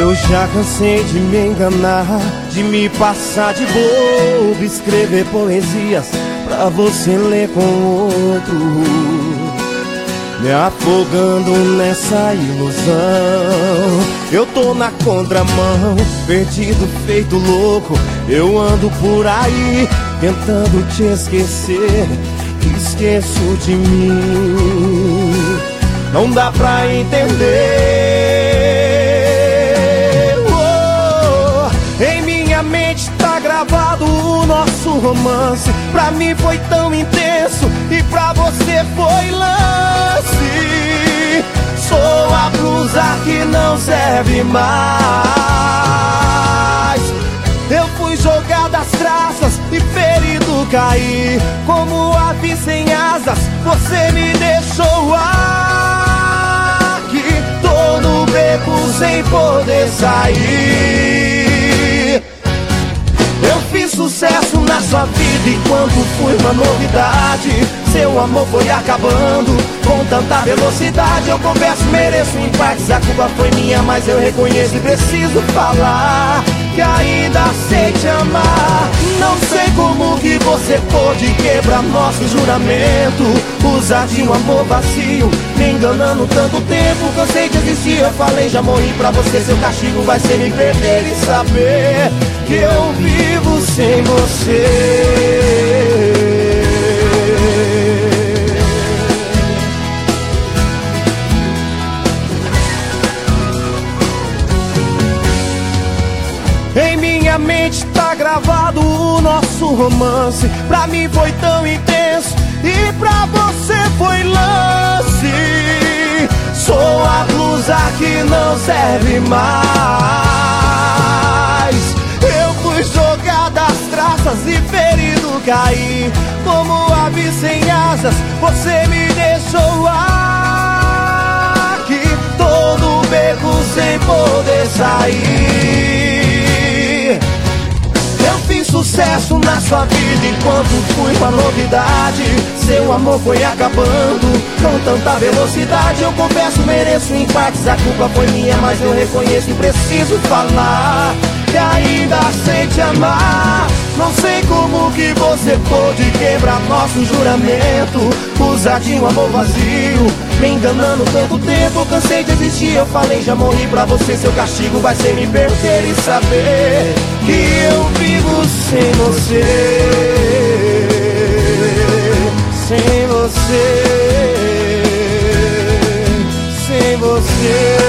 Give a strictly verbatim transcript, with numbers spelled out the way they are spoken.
Eu já cansei de me enganar, de me passar de bobo, escrever poesias pra você ler com outro, me afogando nessa ilusão. Eu tô na contramão, perdido, feito louco. Eu ando por aí, tentando te esquecer, esqueço de mim. Não dá pra entender. Oh, em minha mente tá gravado o nosso romance. Pra mim foi tão intenso e pra você foi lance. Sou a blusa que não serve mais. Eu fui jogado às traças e ferido caí. Como ave sem asas, você me deixou aqui. Tô no beco sem poder sair. Eu fiz sucesso na sua vida enquanto fui uma novidade. Seu amor foi acabando com tanta velocidade. Eu confesso, mereço em partes, a culpa foi minha, mas eu reconheço e preciso falar que ainda sei te amar. Não sei como que você pôde quebrar nosso juramento, usar de um amor vazio, me enganando tanto tempo. Cansei de existir, eu falei, já morri pra você. Seu castigo vai ser me perder e saber que eu vivo sem você. Em minha mente tá gravado o nosso romance. Pra mim foi tão intenso e pra você foi lance. Sou a blusa que não serve mais. Eu fui jogada às traças e ferido caí. Como ave sem asas, você me deixou aqui. Tô no beco sem poder sair. Eu fiz sucesso na sua vida enquanto fui uma novidade. Seu amor foi acabando com tanta velocidade. Eu confesso, mereço em partes, a culpa foi minha, mas eu reconheço e preciso falar que ainda sei te amar. Não sei como que você pôde quebrar nosso juramento, usar de um amor vazio, me enganando tanto tempo. Cansei de existir, eu falei, já morri pra você. Seu castigo vai ser me perder e saber que eu vivo sem você. Sem você, sem você.